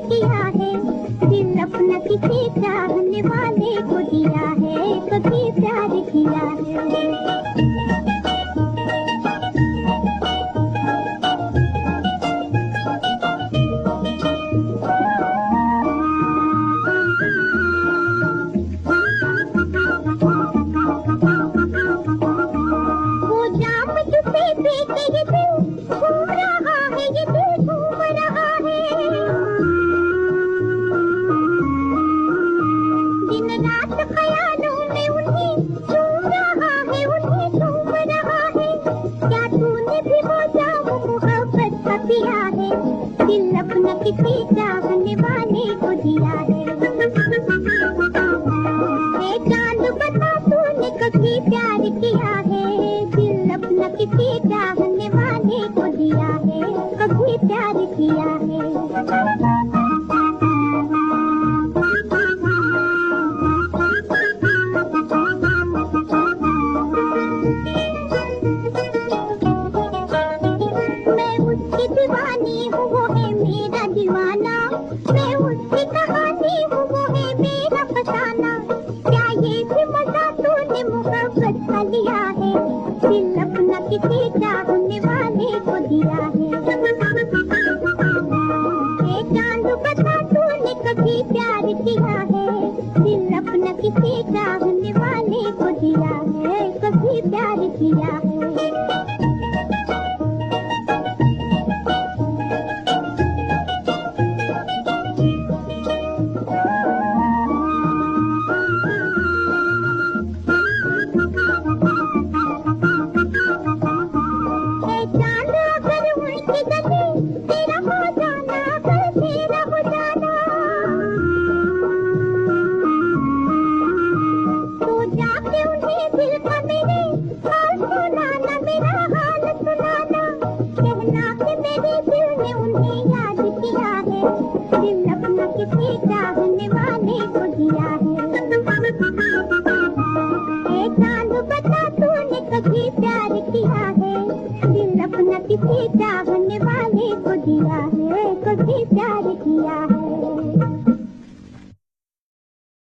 किया है, दिल अपना किसी चाहने वाले को दिया है, कभी प्यार किया है। दिल अपना किसी चाहने वाले को दिया है। चांद बता तूने कभी प्यार किया है, दिल अपना किसी चाहने वाले को दिया है, कभी प्यार किया है। दीवानी हूँ वो है मेरा दीवाना, मैं उसकी कहानी हूँ वो है मेरा फसाना। क्या ये भी मजा तूने मोहब्बत का लिया है, दिल अपना किसी चाहने वाले को दिया है। चांद बता तूने कभी प्यार किया है, दिल अपना किसी चाहने वाले को दिया है, कभी प्यार किया है। किसी चाहने वाले को दिया है। चांद बता तूने कभी प्यार किया है, दिल अपना किसी चाहने वाले को दिया है, कभी प्यार किया है।